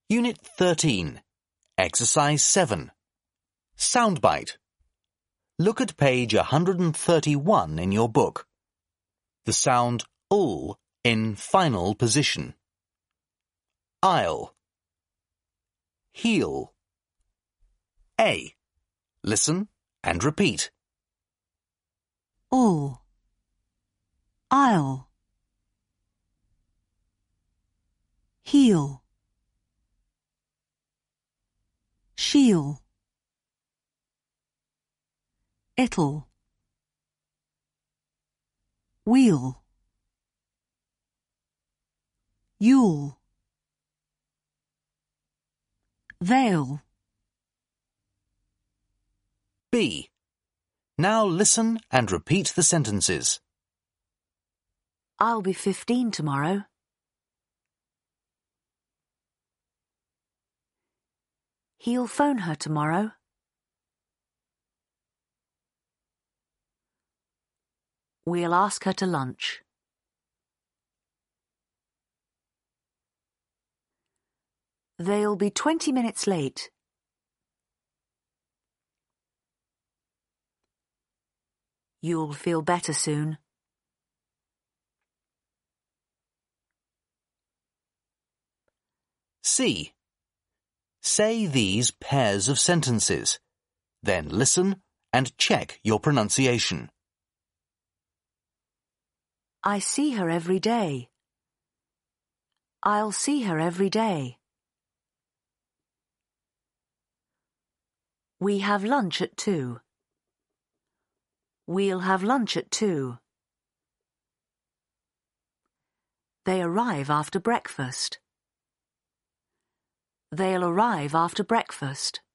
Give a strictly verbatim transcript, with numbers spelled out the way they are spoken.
Unit thirteen, Exercise seven. Soundbite. Look at page one hundred thirty-one in your book. The sound ul in final position. I'll. He'll. A. Listen and repeat. All. I'll. He'll. She'll. It'll. We'll. You'll. They'll. B. Now listen and repeat the sentences. I'll be fifteen tomorrow. He'll phone her tomorrow. We'll ask her to lunch. They'll be twenty minutes late. You'll feel better soon. C. Say these pairs of sentences. Then listen and check your pronunciation. I see her every day. I'll see her every day. We have lunch at two. We'll have lunch at two. They arrive after breakfast. They'll arrive after breakfast.